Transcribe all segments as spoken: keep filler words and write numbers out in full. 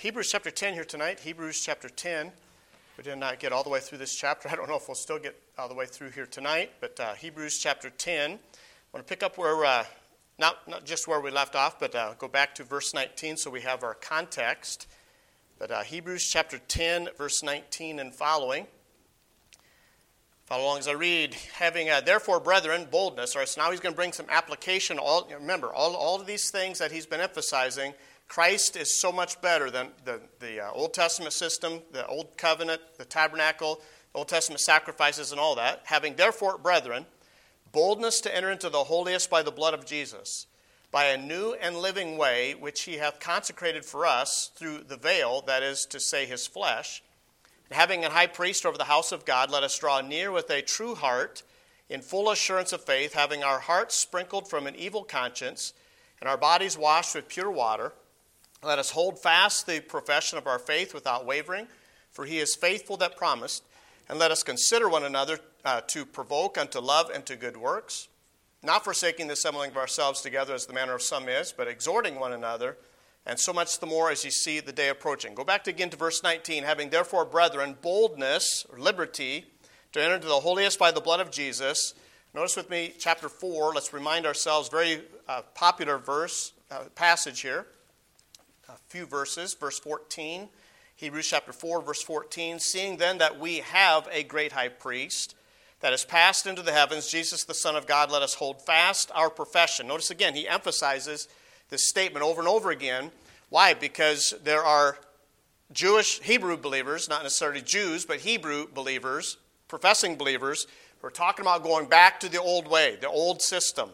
Hebrews chapter ten here tonight. Hebrews chapter ten. We did not get all the way through this chapter. I don't know if we'll still get all the way through here tonight, but uh, Hebrews chapter ten. I want to pick up where, uh, not, not just where we left off, but uh, go back to verse nineteen so we have our context. But uh, Hebrews chapter ten, verse nineteen and following. Follow along as I read. Having, uh, therefore, brethren, boldness. All right, so now he's going to bring some application. All, remember, all, all of these things that he's been emphasizing, Christ is so much better than the, the uh, Old Testament system, the Old Covenant, the tabernacle, Old Testament sacrifices and all that. Having, therefore, brethren, boldness to enter into the holiest by the blood of Jesus, by a new and living way, which he hath consecrated for us through the veil, that is to say, his flesh. And having a high priest over the house of God, let us draw near with a true heart, in full assurance of faith, having our hearts sprinkled from an evil conscience, and our bodies washed with pure water. Let us hold fast the profession of our faith without wavering, for he is faithful that promised. And let us consider one another uh, to provoke unto love and to good works, not forsaking the assembling of ourselves together as the manner of some is, but exhorting one another, and so much the more as you see the day approaching. Go back to again to verse nineteen. Having therefore, brethren, boldness, or liberty, to enter into the holiest by the blood of Jesus. Notice with me chapter four. Let's remind ourselves, very uh, popular verse, uh, passage here. A few verses. Verse fourteen. Hebrews chapter four, verse fourteen. Seeing then that we have a great high priest that has passed into the heavens, Jesus the Son of God, let us hold fast our profession. Notice again, he emphasizes this statement over and over again. Why? Because there are Jewish Hebrew believers, not necessarily Jews, but Hebrew believers, professing believers, who are talking about going back to the old way, the old system.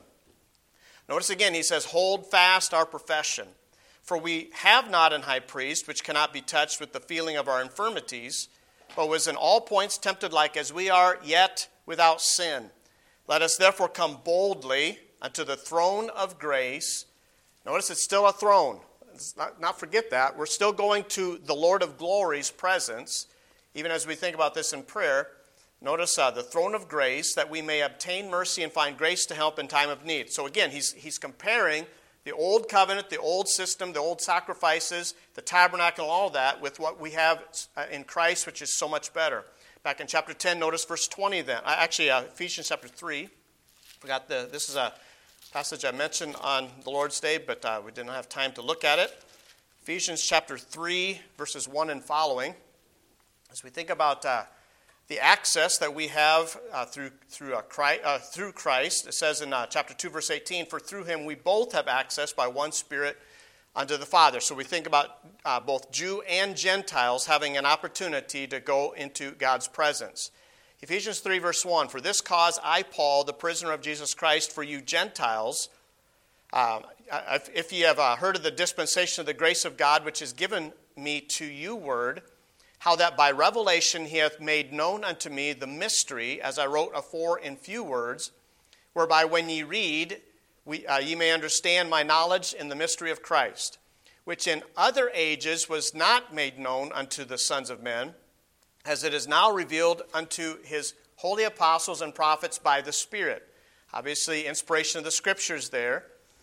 Notice again, he says, hold fast our profession. For we have not an high priest which cannot be touched with the feeling of our infirmities, but was in all points tempted like as we are, yet without sin. Let us therefore come boldly unto the throne of grace. Notice it's still a throne. Let's not, not forget that. We're still going to the Lord of glory's presence, even as we think about this in prayer. Notice uh, the throne of grace, that we may obtain mercy and find grace to help in time of need. So again, he's, he's comparing the old covenant, the old system, the old sacrifices, the tabernacle, all that, with what we have in Christ, which is so much better. Back in chapter ten, notice verse twenty then. Actually, uh, Ephesians chapter three. Forgot the, this is a passage I mentioned on the Lord's Day, but uh, we didn't have time to look at it. Ephesians chapter three, verses one and following. As we think about uh, the access that we have uh, through through, uh, Christ, uh, through Christ, it says in uh, chapter two, verse eighteen, for through him we both have access by one Spirit unto the Father. So we think about uh, both Jew and Gentiles having an opportunity to go into God's presence. Ephesians three, verse one, for this cause I, Paul, the prisoner of Jesus Christ, for you Gentiles, uh, if ye have uh, heard of the dispensation of the grace of God, which is given me to you word, how that by revelation he hath made known unto me the mystery, as I wrote afore in few words, whereby when ye read, we, uh, ye may understand my knowledge in the mystery of Christ, which in other ages was not made known unto the sons of men, as it is now revealed unto his holy apostles and prophets by the Spirit. Obviously, inspiration of the Scriptures there,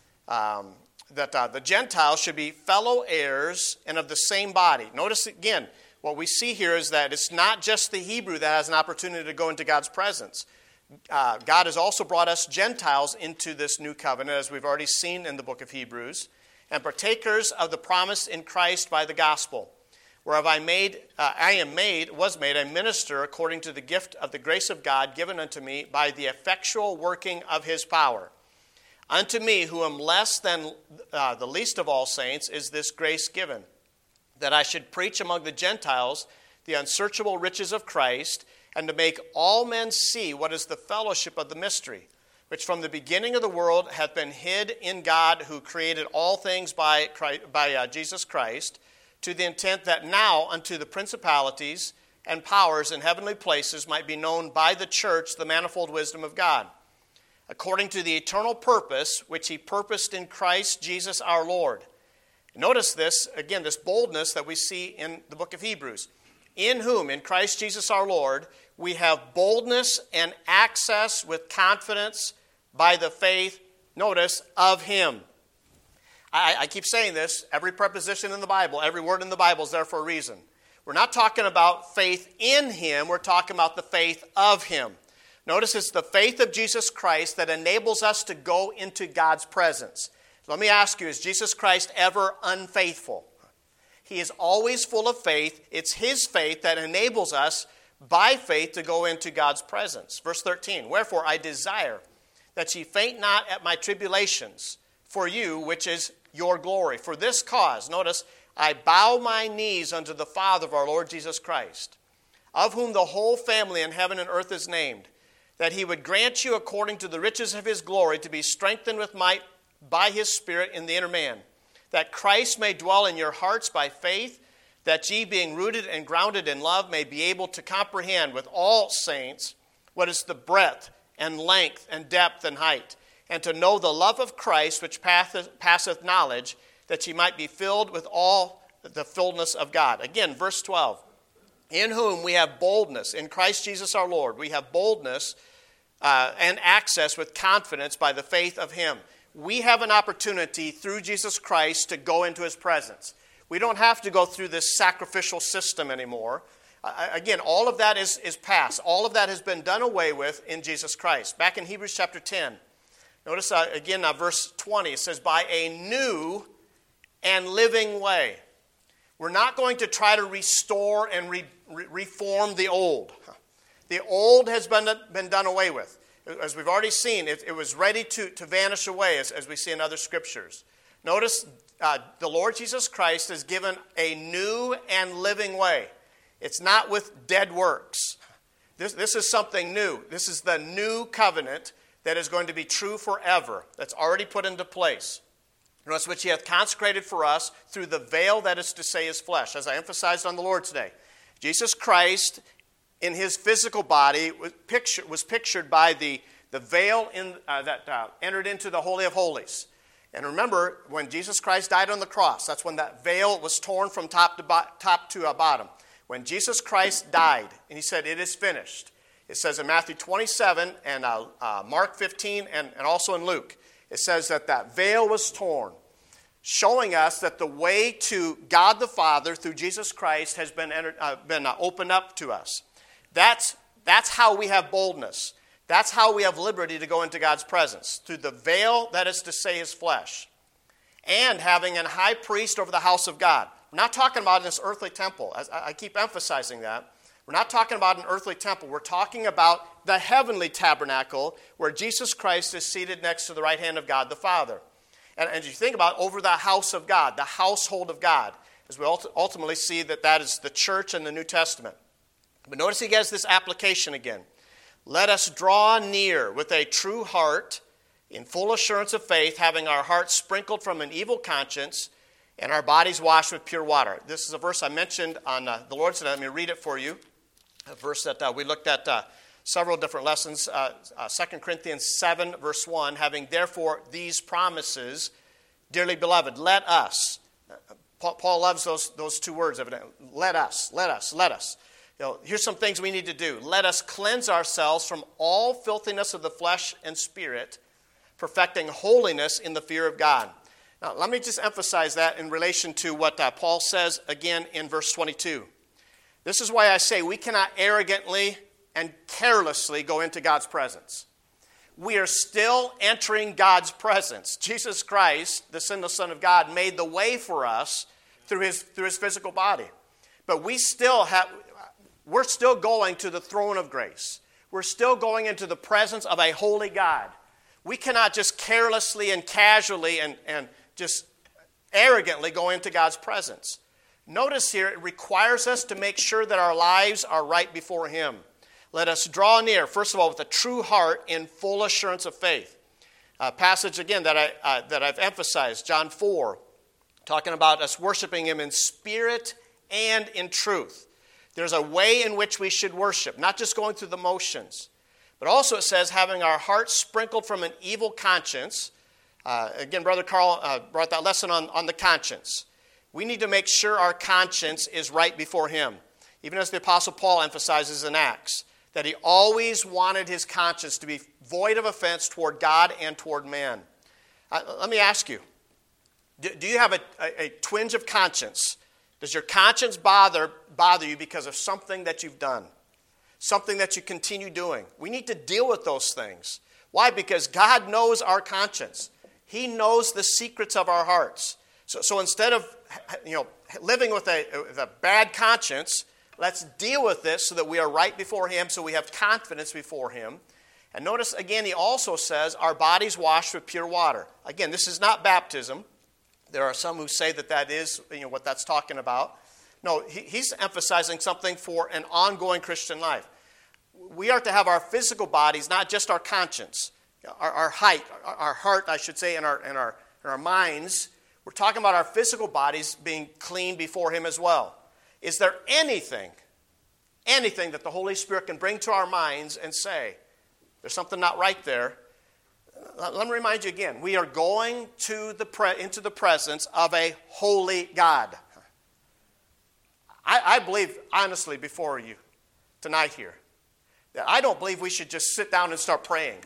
um, that uh, the Gentiles should be fellow heirs and of the same body. Notice again, what we see here is that it's not just the Hebrew that has an opportunity to go into God's presence. Uh, God has also brought us Gentiles into this new covenant, as we've already seen in the book of Hebrews, and partakers of the promise in Christ by the gospel, whereof I made, uh, I am made, was made a minister according to the gift of the grace of God given unto me by the effectual working of his power. Unto me, who am less than uh, the least of all saints, is this grace given, that I should preach among the Gentiles the unsearchable riches of Christ, and to make all men see what is the fellowship of the mystery, which from the beginning of the world hath been hid in God, who created all things by, Christ, by uh, Jesus Christ, to the intent that now unto the principalities and powers in heavenly places might be known by the church the manifold wisdom of God, according to the eternal purpose which he purposed in Christ Jesus our Lord. Notice this, again, this boldness that we see in the book of Hebrews. In whom, in Christ Jesus our Lord, we have boldness and access with confidence by the faith, notice, of him. I, I keep saying this, every preposition in the Bible, every word in the Bible is there for a reason. We're not talking about faith in him, we're talking about the faith of him. Notice it's the faith of Jesus Christ that enables us to go into God's presence. Let me ask you, is Jesus Christ ever unfaithful? He is always full of faith. It's his faith that enables us by faith to go into God's presence. Verse thirteen, wherefore I desire that ye faint not at my tribulations for you, which is your glory. For this cause, notice, I bow my knees unto the Father of our Lord Jesus Christ, of whom the whole family in heaven and earth is named, that he would grant you according to the riches of his glory to be strengthened with might by his Spirit in the inner man, that Christ may dwell in your hearts by faith, that ye being rooted and grounded in love may be able to comprehend with all saints what is the breadth and length and depth and height, and to know the love of Christ which passeth, passeth knowledge, that ye might be filled with all the fullness of God. Again, verse twelve. In whom we have boldness, in Christ Jesus our Lord, we have boldness uh, and access with confidence by the faith of him. We have an opportunity through Jesus Christ to go into his presence. We don't have to go through this sacrificial system anymore. Uh, again, all of that is, is past. All of that has been done away with in Jesus Christ. Back in Hebrews chapter ten, notice uh, again uh, verse twenty, it says, by a new and living way. We're not going to try to restore and re- re- reform the old. The old has been, been done away with. As we've already seen, it, it was ready to, to vanish away, as, as we see in other scriptures. Notice uh, the Lord Jesus Christ has given a new and living way. It's not with dead works. This, this is something new. This is the new covenant that is going to be true forever, that's already put into place. Notice which he hath consecrated for us through the veil that is to say his flesh. As I emphasized on the Lord today, Jesus Christ in his physical body was, picture, was pictured by the, the veil in, uh, that uh, entered into the Holy of Holies. And remember, when Jesus Christ died on the cross, that's when that veil was torn from top to, bo- top to uh, bottom. When Jesus Christ died, and he said, it is finished. It says in Matthew twenty-seven and uh, uh, Mark fifteen and, and also in Luke, it says that that veil was torn, showing us that the way to God the Father through Jesus Christ has been, entered, uh, been uh, opened up to us. That's, that's how we have boldness. That's how we have liberty to go into God's presence, through the veil that is to say his flesh, and having an high priest over the house of God. We're not talking about this earthly temple. As I keep emphasizing that. We're not talking about an earthly temple. We're talking about the heavenly tabernacle where Jesus Christ is seated next to the right hand of God the Father. And as you think about over the house of God, the household of God, as we ultimately see that that is the church in the New Testament. But notice he gets this application again. Let us draw near with a true heart in full assurance of faith, having our hearts sprinkled from an evil conscience and our bodies washed with pure water. This is a verse I mentioned on uh, the Lord's Day. Let me read it for you. A verse that uh, we looked at uh, several different lessons. Uh, uh, Second Corinthians seven, verse one, having therefore these promises, dearly beloved, let us. Uh, Paul, Paul loves those, those two words, evidently. Let us, let us, let us. You know, here's some things we need to do. Let us cleanse ourselves from all filthiness of the flesh and spirit, perfecting holiness in the fear of God. Now, let me just emphasize that in relation to what uh, Paul says again in verse twenty-two. This is why I say we cannot arrogantly and carelessly go into God's presence. We are still entering God's presence. Jesus Christ, the sinless Son of God, made the way for us through his, through his physical body. But we still have, we're still going to the throne of grace. We're still going into the presence of a holy God. We cannot just carelessly and casually and, and just arrogantly go into God's presence. Notice here, it requires us to make sure that our lives are right before him. Let us draw near, first of all, with a true heart in full assurance of faith. A passage, again, that, I, uh, that I've emphasized, John four, talking about us worshiping him in spirit and in truth. There's a way in which we should worship, not just going through the motions. But also it says, having our hearts sprinkled from an evil conscience. Uh, again, Brother Carl uh, brought that lesson on, on the conscience. We need to make sure our conscience is right before him. Even as the Apostle Paul emphasizes in Acts, that he always wanted his conscience to be void of offense toward God and toward man. Uh, let me ask you, Do, do you have a, a, a twinge of conscience? Does your conscience bother, bother you because of something that you've done? Something that you continue doing? We need to deal with those things. Why? Because God knows our conscience. He knows the secrets of our hearts. So, so instead of you know living with a, with a bad conscience, let's deal with this so that we are right before Him, so we have confidence before Him. And notice again, He also says our bodies washed with pure water. Again, this is not baptism. There are some who say that that is you know what that's talking about. No, he, he's emphasizing something for an ongoing Christian life. We are to have our physical bodies, not just our conscience, our, our height, our, our heart, I should say, and our, and, our, and our minds. We're talking about our physical bodies being clean before Him as well. Is there anything, anything that the Holy Spirit can bring to our minds and say, there's something not right there? Let me remind you again, we are going to the pre- into the presence of a holy God. I, I believe, honestly, before you tonight here, that I don't believe we should just sit down and start praying.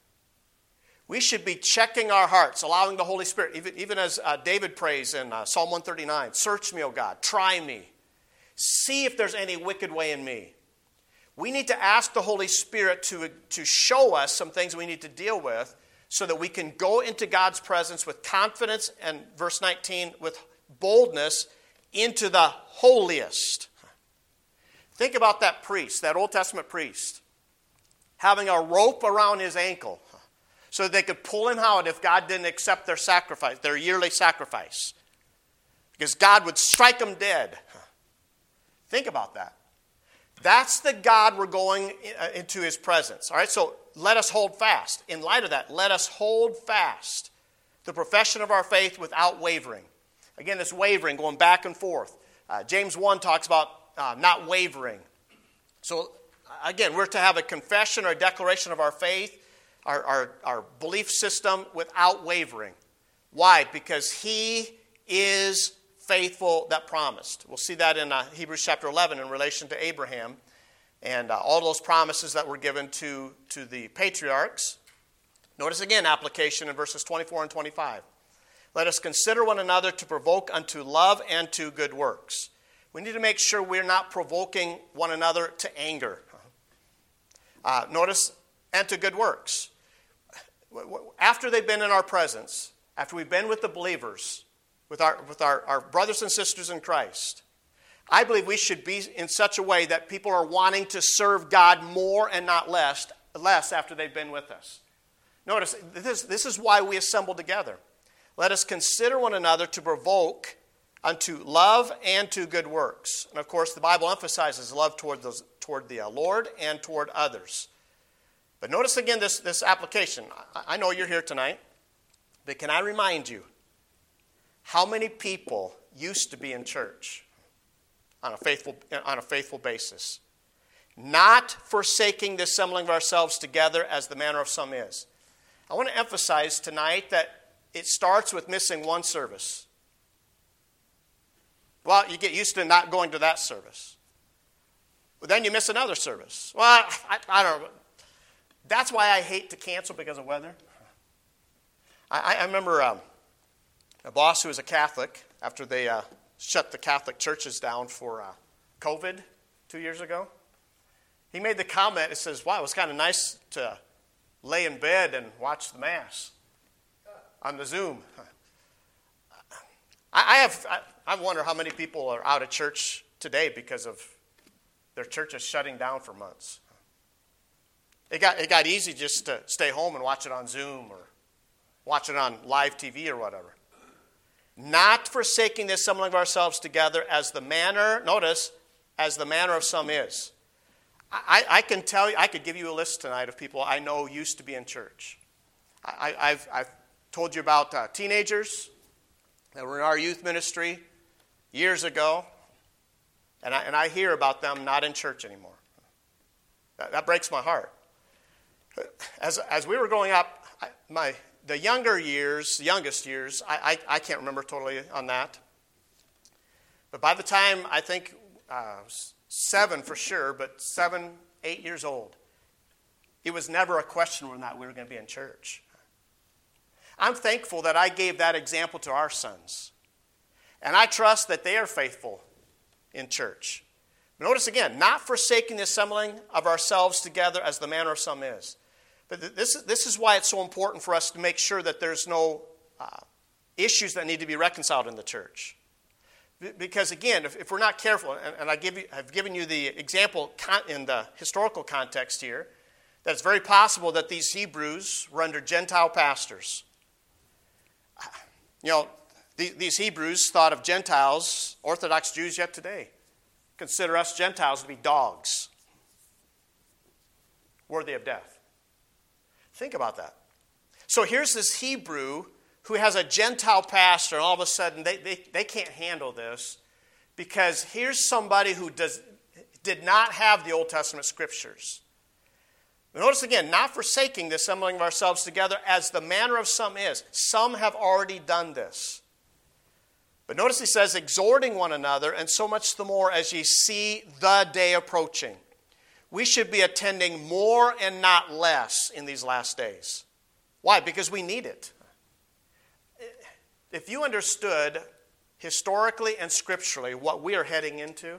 We should be checking our hearts, allowing the Holy Spirit, even, even as uh, David prays in uh, Psalm one thirty-nine, search me, O God, try me. See if there's any wicked way in me. We need to ask the Holy Spirit to, to show us some things we need to deal with so that we can go into God's presence with confidence and, verse nineteen, with boldness into the holiest. Think about that priest, that Old Testament priest, having a rope around his ankle so that they could pull him out if God didn't accept their sacrifice, their yearly sacrifice. Because God would strike them dead. Think about that. That's the God we're going into His presence. All right, so let us hold fast. In light of that, let us hold fast the profession of our faith without wavering. Again, this wavering, going back and forth. Uh, James one talks about uh, not wavering. So, again, we're to have a confession or a declaration of our faith, our, our, our belief system without wavering. Why? Because He is faithful that promised. We'll see that in uh, Hebrews chapter eleven in relation to Abraham and uh, all those promises that were given to, to the patriarchs. Notice again application in verses twenty-four and twenty-five. Let us consider one another to provoke unto love and to good works. We need to make sure we're not provoking one another to anger. Uh, notice, and to good works. After they've been in our presence, after we've been with the believers, with our with our, our brothers and sisters in Christ, I believe we should be in such a way that people are wanting to serve God more and not less, less after they've been with us. Notice, this, this is why we assemble together. Let us consider one another to provoke unto love and to good works. And of course, the Bible emphasizes love toward, those, toward the Lord and toward others. But notice again this, this application. I, I know you're here tonight, but can I remind you how many people used to be in church on a faithful, on a faithful basis, not forsaking the assembling of ourselves together as the manner of some is? I want to emphasize tonight that it starts with missing one service. Well, you get used to not going to that service. But then you miss another service. Well, I, I don't know. That's why I hate to cancel because of weather. I, I remember um, a boss who was a Catholic, after they uh, shut the Catholic churches down for uh, COVID two years ago, he made the comment, it says, wow, it was kind of nice to lay in bed and watch the Mass on the Zoom. I, I have I, I wonder how many people are out of church today because of their churches shutting down for months. It got it got easy just to stay home and watch it on Zoom or watch it on live T V or whatever. Not forsaking the assembling of ourselves together as the manner, notice, as the manner of some is. I, I can tell you, I could give you a list tonight of people I know used to be in church. I, I've, I've told you about uh, teenagers that were in our youth ministry years ago, and I, and I hear about them not in church anymore. That, that breaks my heart. As as we were growing up, I, my the younger years, the youngest years, I, I, I can't remember totally on that. But by the time, I think, uh, seven for sure, but seven, eight years old, it was never a question whether or not we were going to be in church. I'm thankful that I gave that example to our sons. And I trust that they are faithful in church. Notice again, not forsaking the assembling of ourselves together as the manner of some is. But this, this is why it's so important for us to make sure that there's no uh, issues that need to be reconciled in the church. Because again, if, if we're not careful, and, and I give you, I've given you the example con, in the historical context here, that it's very possible that these Hebrews were under Gentile pastors. You know, the, these Hebrews thought of Gentiles, Orthodox Jews yet today, consider us Gentiles to be dogs, worthy of death. Think about that. So here's this Hebrew who has a Gentile pastor, and all of a sudden they, they, they can't handle this because here's somebody who does, did not have the Old Testament scriptures. But notice again, not forsaking the assembling of ourselves together as the manner of some is. Some have already done this. But notice he says, exhorting one another, and so much the more as ye see the day approaching. We should be attending more and not less in these last days. Why? Because we need it. If you understood historically and scripturally what we are heading into,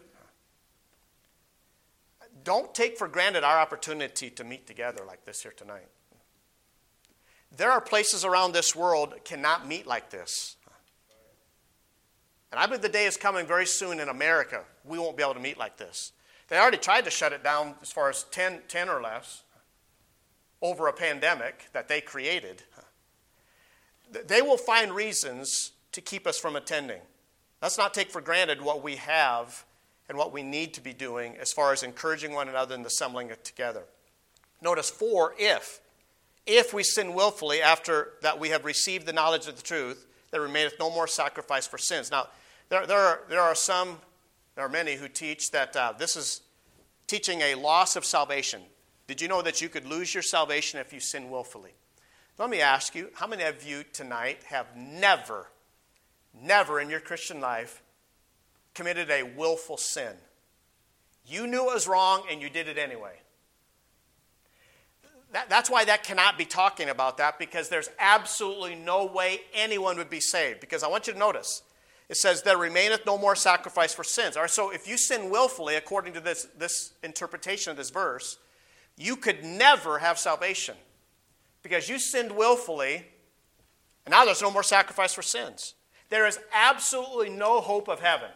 don't take for granted our opportunity to meet together like this here tonight. There are places around this world that cannot meet like this. And I believe the day is coming very soon in America. We won't be able to meet like this. They already tried to shut it down as far as ten, ten or less over a pandemic that they created. They will find reasons to keep us from attending. Let's not take for granted what we have and what we need to be doing as far as encouraging one another and assembling it together. Notice for if. If we sin willfully after that we have received the knowledge of the truth, there remaineth no more sacrifice for sins. Now, there, there, are, there are some... There are many who teach that uh, this is teaching a loss of salvation. Did you know that you could lose your salvation if you sin willfully? Let me ask you, how many of you tonight have never, never in your Christian life committed a willful sin? You knew it was wrong and you did it anyway. That, that's why that cannot be talking about that, because there's absolutely no way anyone would be saved. Because I want you to notice, it says, there remaineth no more sacrifice for sins. All right, so if you sin willfully, according to this, this interpretation of this verse, you could never have salvation. Because you sinned willfully, and now there's no more sacrifice for sins. There is absolutely no hope of heaven.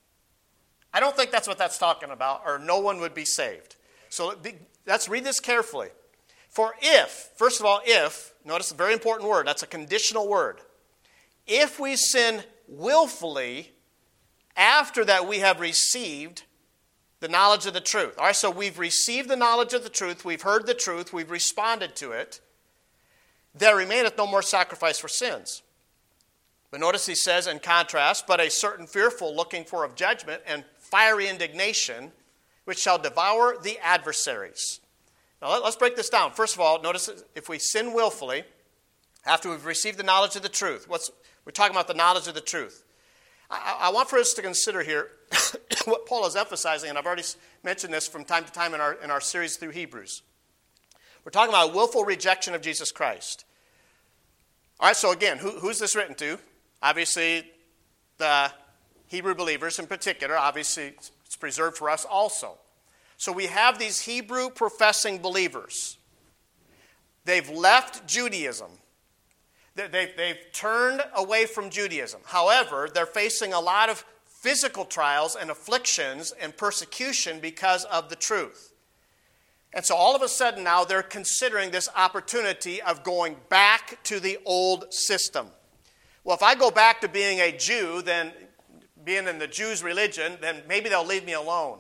I don't think that's what that's talking about, or no one would be saved. So let's read this carefully. For if, first of all, if, notice a very important word, that's a conditional word. If we sin willfully, after that we have received the knowledge of the truth. All right, so we've received the knowledge of the truth, we've heard the truth, we've responded to it. There remaineth no more sacrifice for sins. But notice he says in contrast, but a certain fearful looking for of judgment and fiery indignation, which shall devour the adversaries. Now let's break this down. First of all, notice if we sin willfully, after we've received the knowledge of the truth, what's We're talking about the knowledge of the truth. I, I want for us to consider here what Paul is emphasizing, and I've already mentioned this from time to time in our, in our series through Hebrews. We're talking about willful rejection of Jesus Christ. All right, so again, who, who's this written to? Obviously, the Hebrew believers in particular. Obviously, it's preserved for us also. So we have these Hebrew professing believers. They've left Judaism. They've, they've turned away from Judaism. However, they're facing a lot of physical trials and afflictions and persecution because of the truth. And so all of a sudden now they're considering this opportunity of going back to the old system. Well, if I go back to being a Jew, then being in the Jews' religion, then maybe they'll leave me alone.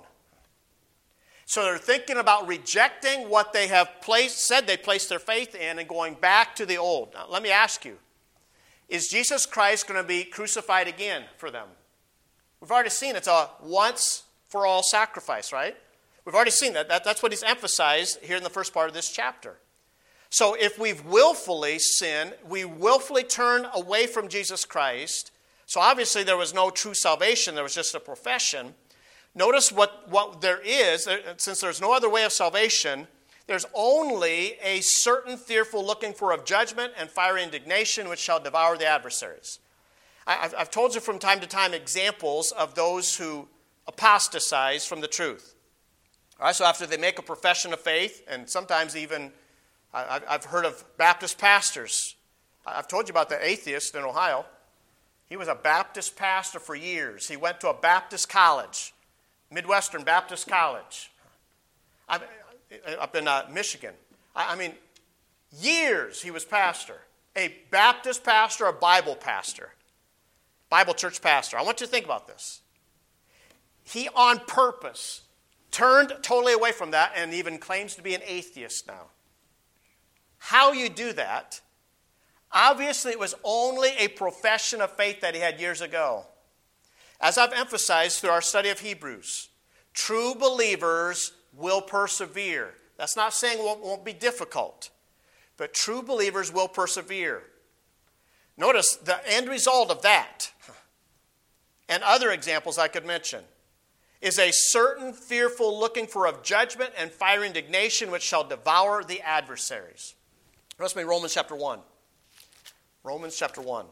So they're thinking about rejecting what they have placed, said they placed their faith in and going back to the old. Now, let me ask you, is Jesus Christ going to be crucified again for them? We've already seen it's a once-for-all sacrifice, right? We've already seen that. that. That's what he's emphasized here in the first part of this chapter. So if we've willfully sinned, we willfully turn away from Jesus Christ, so obviously there was no true salvation, there was just a profession. Notice what, what there is, since there's no other way of salvation, There's only a certain fearful looking for of judgment and fiery indignation which shall devour the adversaries. I've, I've told you from time to time examples of those who apostatize from the truth. All right, so after they make a profession of faith, and sometimes even, I've heard of Baptist pastors. I've told you about the atheist in Ohio. He was a Baptist pastor for years. He went to a Baptist college, Midwestern Baptist College, up in uh, Michigan. I mean, years he was pastor. A Baptist pastor, a Bible pastor, Bible church pastor. I want you to think about this. He on purpose turned totally away from that and even claims to be an atheist now. How you do that? Obviously, it was only a profession of faith that he had years ago. As I've emphasized through our study of Hebrews, true believers will persevere. That's not saying it won't, won't be difficult, but true believers will persevere. Notice the end result of that, and other examples I could mention, is a certain fearful looking for of judgment and fiery indignation which shall devour the adversaries. Notice me Romans chapter one. Romans chapter one.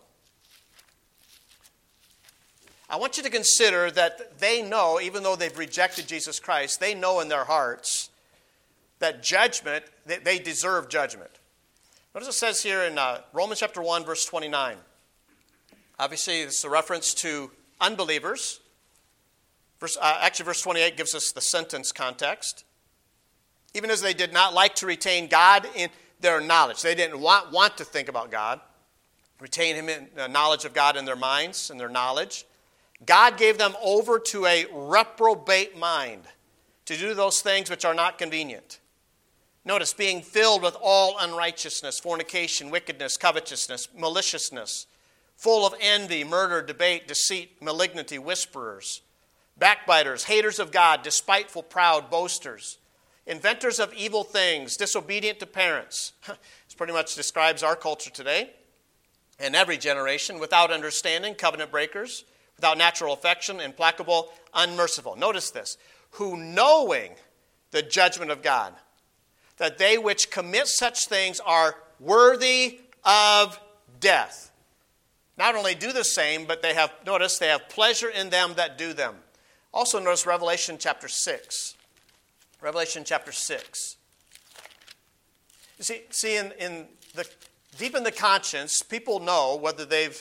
I want you to consider that they know, even though they've rejected Jesus Christ, they know in their hearts that judgment, they deserve judgment. Notice it says here in uh, Romans chapter one, verse twenty-nine. Obviously, this is a reference to unbelievers. Verse, uh, actually, verse twenty-eight gives us the sentence context. Even as they did not like to retain God in their knowledge. They didn't want, want to think about God. Retain Him in uh, knowledge of God in their minds and their knowledge. God gave them over to a reprobate mind to do those things which are not convenient. Notice, being filled with all unrighteousness, fornication, wickedness, covetousness, maliciousness, full of envy, murder, debate, deceit, malignity, whisperers, backbiters, haters of God, despiteful, proud, boasters, inventors of evil things, disobedient to parents. This pretty much describes our culture today and every generation. Without understanding, covenant breakers, without natural affection, implacable, unmerciful. Notice this. Who knowing the judgment of God, that they which commit such things are worthy of death. Not only do the same, but they have, notice, they have pleasure in them that do them. Also notice Revelation chapter six. Revelation chapter six. You see, see in, in the deep in the conscience, people know whether they've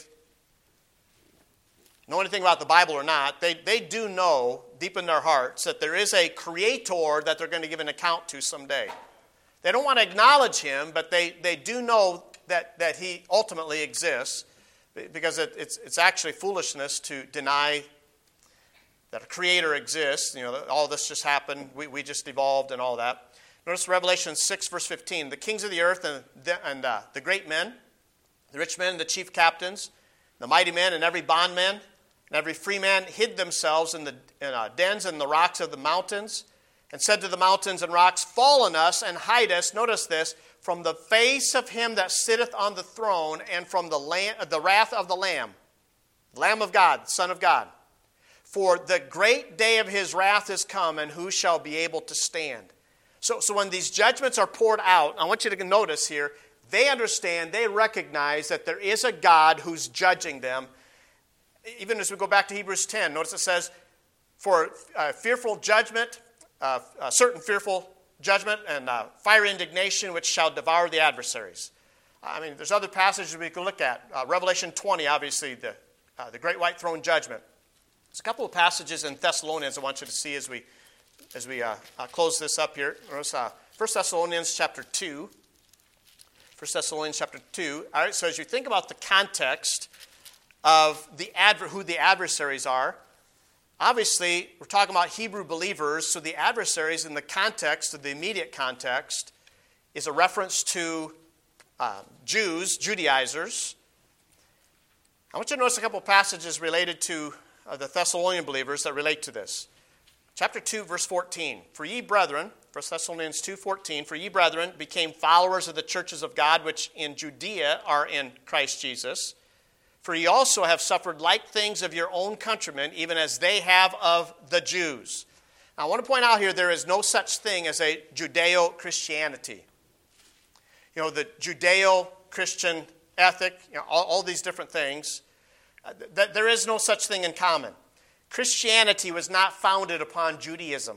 know anything about the Bible or not, they, they do know deep in their hearts that there is a creator that they're going to give an account to someday. They don't want to acknowledge him, but they, they do know that, that he ultimately exists, because it, it's, it's actually foolishness to deny that a creator exists. You know, all this just happened, we, we just evolved and all that. Notice Revelation six, verse fifteen. The kings of the earth and, the, and uh, the great men, the rich men, the chief captains, the mighty men, and every bondman, and every free man hid themselves in the in, uh, dens and the rocks of the mountains, and said to the mountains and rocks, fall on us and hide us, notice this, from the face of him that sitteth on the throne and from the, lamb, the wrath of the Lamb, Lamb of God, Son of God. For the great day of his wrath is come, and who shall be able to stand? So, so when these judgments are poured out, I want you to notice here, they understand, they recognize that there is a God who's judging them. Even as we go back to Hebrews ten, notice it says, for uh, fearful judgment, uh, a certain fearful judgment and uh, fire indignation which shall devour the adversaries. I mean, there's other passages we can look at. Uh, Revelation twenty, obviously, the, uh, the great white throne judgment. There's a couple of passages in Thessalonians I want you to see as we as we uh, uh, close this up here. Notice uh, First Thessalonians chapter two. First Thessalonians chapter two. All right, so as you think about the context of the adver- who the adversaries are, obviously we're talking about Hebrew believers, so the adversaries in the context of the immediate context is a reference to uh, Jews, Judaizers. I want you to notice a couple of passages related to uh, the Thessalonian believers that relate to this. Chapter two, verse fourteen. For ye brethren, First Thessalonians two fourteen, for ye brethren became followers of the churches of God which in Judea are in Christ Jesus. For ye also have suffered like things of your own countrymen, even as they have of the Jews. Now, I want to point out here there is no such thing as a Judeo-Christianity. You know, the Judeo-Christian ethic, you know, all, all these different things, uh, th- there is no such thing in common. Christianity was not founded upon Judaism.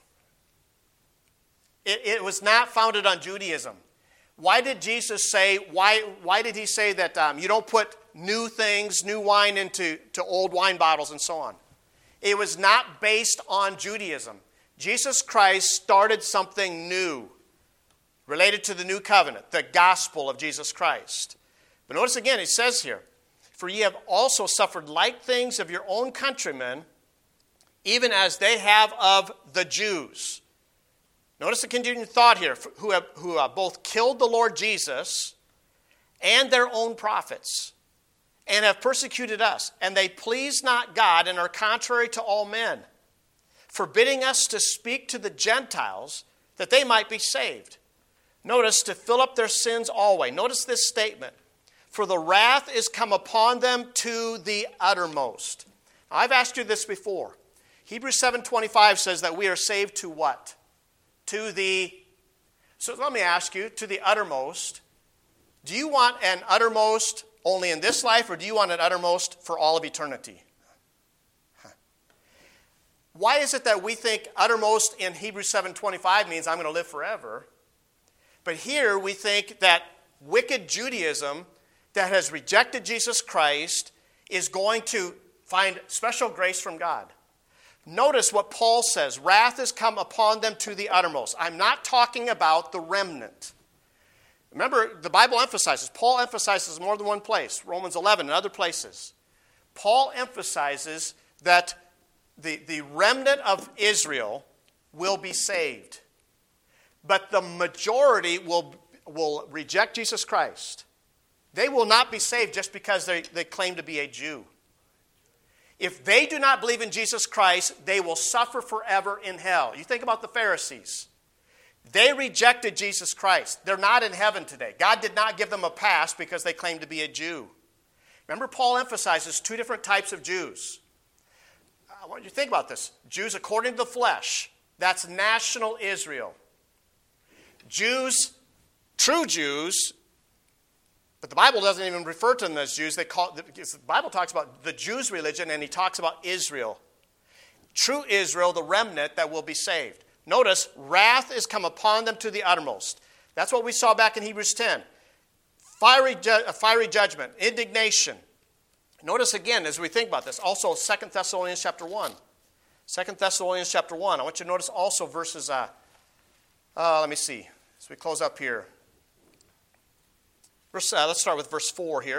It, it was not founded on Judaism. Why did Jesus say, why, why did he say that um, you don't put new things, new wine into to old wine bottles and so on? It was not based on Judaism. Jesus Christ started something new related to the new covenant, the gospel of Jesus Christ. But notice again, it says here, for ye have also suffered like things of your own countrymen, even as they have of the Jews. Notice the continuing thought here, who have, who have both killed the Lord Jesus and their own prophets, and have persecuted us, and they please not God and are contrary to all men, forbidding us to speak to the Gentiles that they might be saved. Notice, to fill up their sins always. Notice this statement, for the wrath is come upon them to the uttermost. Now, I've asked you this before. Hebrews seven twenty-five says that we are saved to what? To the, so let me ask you, to the uttermost. Do you want an uttermost only in this life, or do you want an uttermost for all of eternity? Huh. Why is it that we think uttermost in Hebrews seven twenty-five means I'm going to live forever? But here we think that wicked Judaism that has rejected Jesus Christ is going to find special grace from God. Notice what Paul says, wrath has come upon them to the uttermost. I'm not talking about the remnant. Remember, the Bible emphasizes, Paul emphasizes more than one place, Romans eleven and other places. Paul emphasizes that the, the remnant of Israel will be saved. But the majority will, will reject Jesus Christ. They will not be saved just because they, they claim to be a Jew. If they do not believe in Jesus Christ, they will suffer forever in hell. You think about the Pharisees. They rejected Jesus Christ. They're not in heaven today. God did not give them a pass because they claimed to be a Jew. Remember, Paul emphasizes two different types of Jews. I want you to think about this. Jews according to the flesh. That's national Israel. Jews, true Jews, but the Bible doesn't even refer to them as Jews. They call the Bible talks about the Jews' religion, and he talks about Israel. True Israel, the remnant that will be saved. Notice, wrath is come upon them to the uttermost. That's what we saw back in Hebrews ten. Fiery, ju- fiery judgment, indignation. Notice again, as we think about this, also Second Thessalonians chapter one. Second Thessalonians chapter one. I want you to notice also verses, uh, uh, let me see, as we close up here. Verse, uh, let's start with verse four here.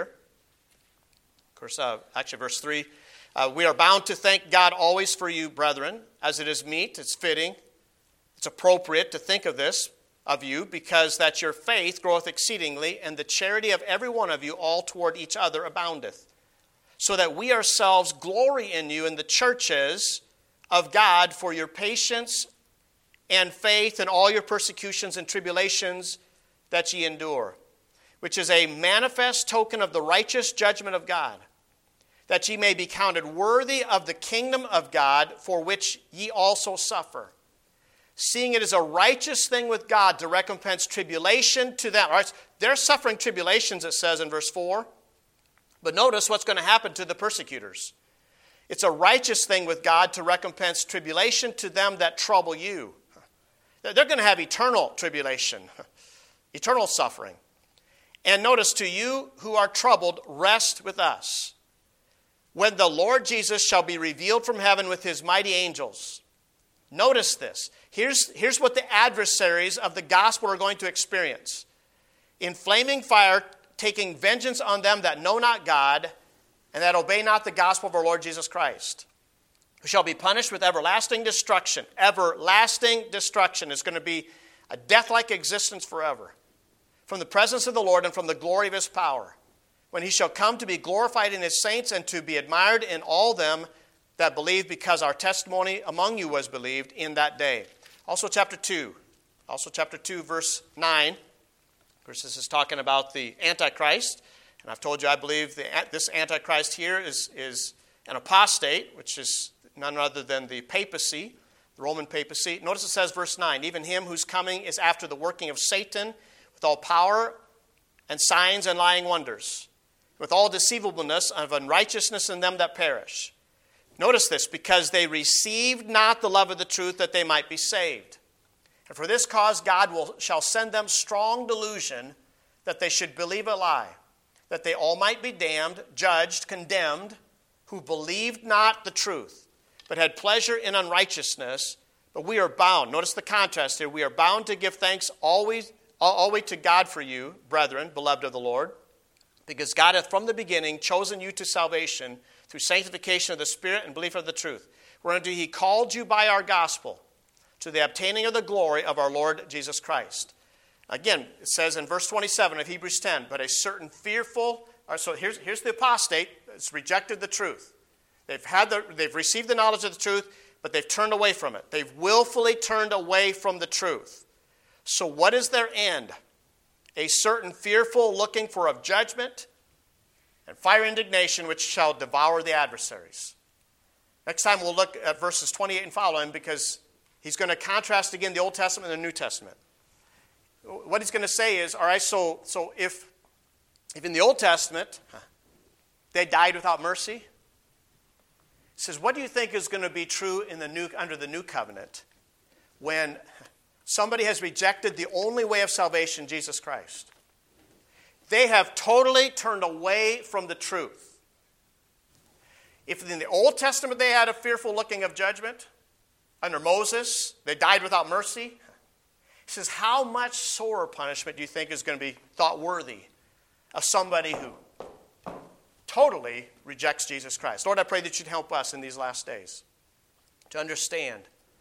Of course, uh, actually verse three. Uh, we are bound to thank God always for you, brethren, as it is meet, it's fitting, it's appropriate to think of this of you, because that your faith groweth exceedingly, and the charity of every one of you all toward each other aboundeth, so that we ourselves glory in you in the churches of God for your patience and faith in all your persecutions and tribulations that ye endure, which is a manifest token of the righteous judgment of God, that ye may be counted worthy of the kingdom of God, for which ye also suffer. Seeing it is a righteous thing with God to recompense tribulation to them. All right, they're suffering tribulations, it says in verse four. But notice what's going to happen to the persecutors. It's a righteous thing with God to recompense tribulation to them that trouble you. They're going to have eternal tribulation, eternal suffering. And notice, to you who are troubled, rest with us, when the Lord Jesus shall be revealed from heaven with his mighty angels. Notice this. Here's, here's what the adversaries of the gospel are going to experience. In flaming fire, taking vengeance on them that know not God, and that obey not the gospel of our Lord Jesus Christ, who shall be punished with everlasting destruction. Everlasting destruction is going to be a death-like existence forever, from the presence of the Lord and from the glory of his power, when he shall come to be glorified in his saints and to be admired in all them that believe, because our testimony among you was believed in that day. Also chapter two. Also chapter two, verse nine. Of course, this is talking about the Antichrist. And I've told you I believe the, this Antichrist here is, is an apostate, which is none other than the papacy, the Roman papacy. Notice it says, verse nine, even him whose coming is after the working of Satan with all power and signs and lying wonders, with all deceivableness of unrighteousness in them that perish. Notice this, because they received not the love of the truth that they might be saved. And for this cause God will, shall send them strong delusion that they should believe a lie, that they all might be damned, judged, condemned, who believed not the truth, but had pleasure in unrighteousness. But we are bound. Notice the contrast here. We are bound to give thanks always, always to God for you, brethren, beloved of the Lord, because God hath from the beginning chosen you to salvation through sanctification of the Spirit and belief of the truth, whereunto he called you by our gospel, to the obtaining of the glory of our Lord Jesus Christ. Again, it says in verse twenty-seven of Hebrews ten, but a certain fearful, or so here's, here's the apostate that's rejected the truth. They've, had the, they've received the knowledge of the truth, but they've turned away from it. They've willfully turned away from the truth. So what is their end? A certain fearful looking for of judgment and fire indignation which shall devour the adversaries. Next time we'll look at verses twenty-eight and following, because he's going to contrast again the Old Testament and the New Testament. What he's going to say is, all right, so, so if, if in the Old Testament they died without mercy, he says, what do you think is going to be true in the new, under the New Covenant when somebody has rejected the only way of salvation, Jesus Christ? They have totally turned away from the truth. If in the Old Testament they had a fearful looking of judgment, under Moses, they died without mercy. He says, how much sorer punishment do you think is going to be thought worthy of somebody who totally rejects Jesus Christ? Lord, I pray that you'd help us in these last days to understand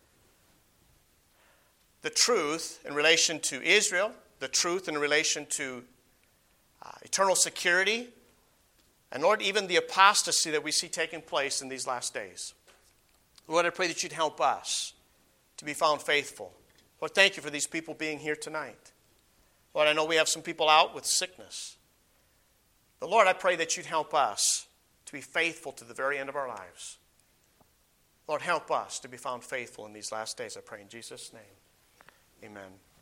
the truth in relation to Israel, the truth in relation to uh, eternal security, and Lord, even the apostasy that we see taking place in these last days. Lord, I pray that you'd help us to be found faithful. Lord, thank you for these people being here tonight. Lord, I know we have some people out with sickness. But Lord, I pray that you'd help us to be faithful to the very end of our lives. Lord, help us to be found faithful in these last days, I pray in Jesus' name. Amen.